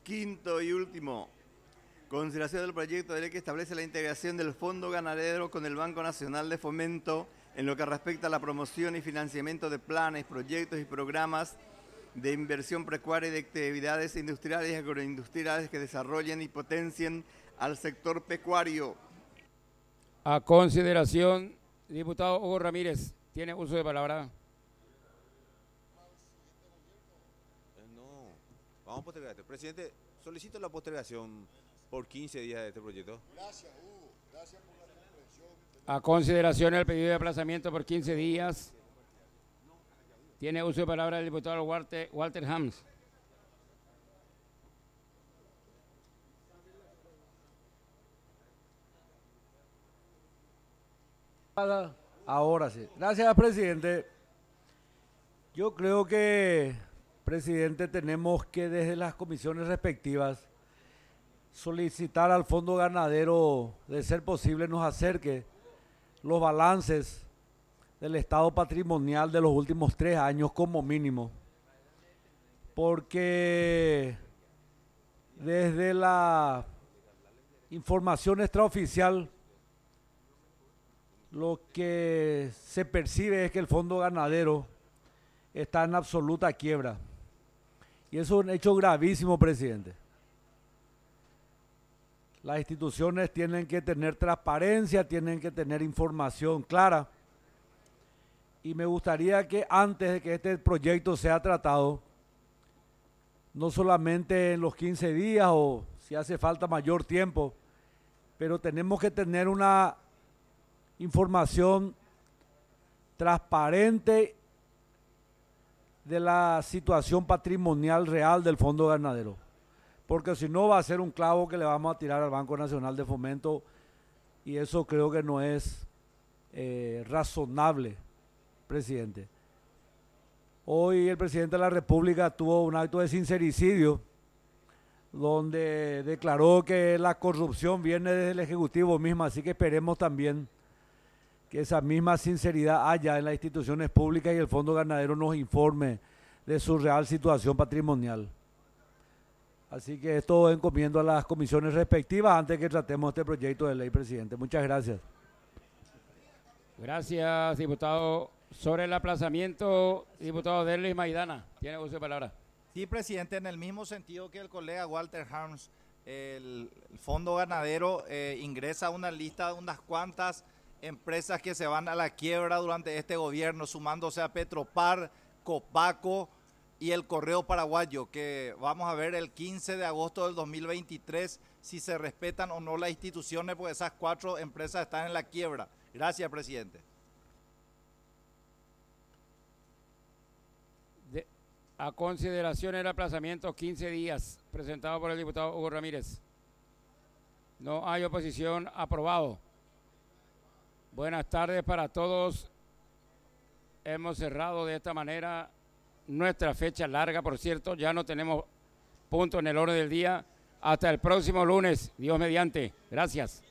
Quinto y último, consideración del proyecto de ley que establece la integración del Fondo Ganadero con el Banco Nacional de Fomento en lo que respecta a la promoción y financiamiento de planes, proyectos y programas de inversión pecuaria y de actividades industriales y agroindustriales que desarrollen y potencien al sector pecuario. A consideración, diputado Hugo Ramírez, tiene uso de palabra. No, vamos a postergar esto. Presidente, solicito la postergación por 15 días de este proyecto. Gracias, Hugo. Gracias por la comprensión. A consideración el pedido de aplazamiento por 15 días. Tiene uso de palabra el diputado Walter Hams. Ahora sí. Gracias, presidente. Yo creo que, presidente, tenemos que desde las comisiones respectivas solicitar al Fondo Ganadero, de ser posible, nos acerque los balances del estado patrimonial de los últimos 3 años como mínimo. Porque desde la información extraoficial, lo que se percibe es que el Fondo Ganadero está en absoluta quiebra. Y eso es un hecho gravísimo, presidente. Las instituciones tienen que tener transparencia, tienen que tener información clara. Y me gustaría que antes de que este proyecto sea tratado, no solamente en los 15 días o si hace falta mayor tiempo, pero tenemos que tener una información transparente de la situación patrimonial real del Fondo Ganadero, porque si no va a ser un clavo que le vamos a tirar al Banco Nacional de Fomento y eso creo que no es razonable, presidente. Hoy el presidente de la República tuvo un acto de sincericidio donde declaró que la corrupción viene desde el Ejecutivo mismo, así que esperemos también que esa misma sinceridad haya en las instituciones públicas y el Fondo Ganadero nos informe de su real situación patrimonial. Así que esto encomiendo a las comisiones respectivas antes que tratemos este proyecto de ley, presidente. Muchas gracias. Gracias, diputado. Sobre el aplazamiento, diputado Derlis Maidana, tiene uso de palabra. Sí, presidente, en el mismo sentido que el colega Walter Harms, el Fondo Ganadero ingresa a una lista de unas cuantas empresas que se van a la quiebra durante este gobierno, sumándose a Petropar, Copaco y el Correo Paraguayo, que vamos a ver el 15 de agosto del 2023 si se respetan o no las instituciones, porque esas 4 empresas están en la quiebra. Gracias, presidente. A consideración el aplazamiento 15 días, presentado por el diputado Hugo Ramírez. No hay oposición, aprobado. Buenas tardes para todos. Hemos cerrado de esta manera nuestra fecha larga, por cierto, ya no tenemos punto en el orden del día. Hasta el próximo lunes, Dios mediante. Gracias.